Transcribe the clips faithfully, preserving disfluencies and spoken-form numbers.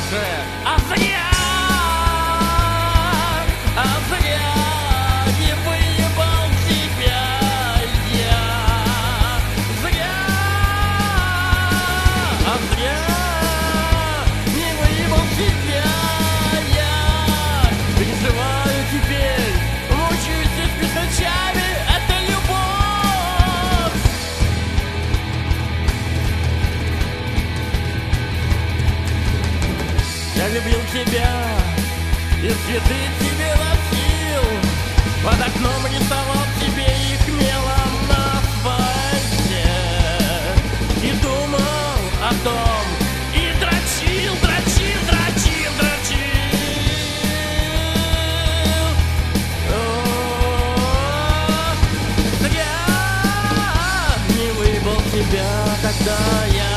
больше. А зря, а зря не выебал тебя я. Зря, а зря не выебал тебя я. Переживаю теперь, мучаюсь с ночами. Это любовь. Я любил тебя и цветы тебе носил, под окном рисовал тебе их мелом на асфальте. И думал о том, и дрочил, дрочил, дрочил, дрочил. О, зря не выебал тебя, когда я.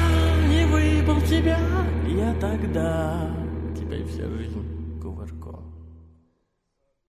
Я тогда, тебя и вся жизнь кувырком.